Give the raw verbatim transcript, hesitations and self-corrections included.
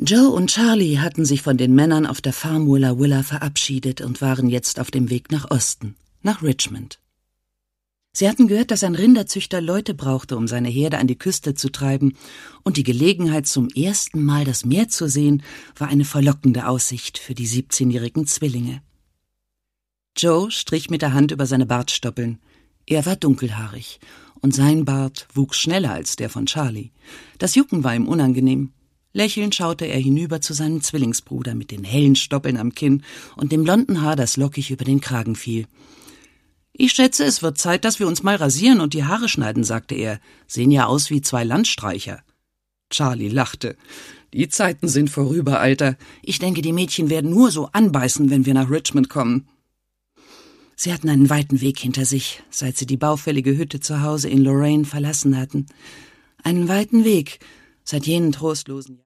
Joe und Charlie hatten sich von den Männern auf der Farm Willa Willa verabschiedet und waren jetzt auf dem Weg nach Osten, nach Richmond. Sie hatten gehört, dass ein Rinderzüchter Leute brauchte, um seine Herde an die Küste zu treiben, und die Gelegenheit, zum ersten Mal das Meer zu sehen, war eine verlockende Aussicht für die siebzehnjährigen Zwillinge. Joe strich mit der Hand über seine Bartstoppeln. Er war dunkelhaarig, und sein Bart wuchs schneller als der von Charlie. Das Jucken war ihm unangenehm. Lächelnd schaute er hinüber zu seinem Zwillingsbruder mit den hellen Stoppeln am Kinn und dem blonden Haar, das lockig über den Kragen fiel. »Ich schätze, es wird Zeit, dass wir uns mal rasieren und die Haare schneiden«, sagte er. »Sehen ja aus wie zwei Landstreicher.« Charlie lachte. »Die Zeiten sind vorüber, Alter. Ich denke, die Mädchen werden nur so anbeißen, wenn wir nach Richmond kommen.« Sie hatten einen weiten Weg hinter sich, seit sie die baufällige Hütte zu Hause in Lorraine verlassen hatten. Einen weiten Weg, seit jenen trostlosen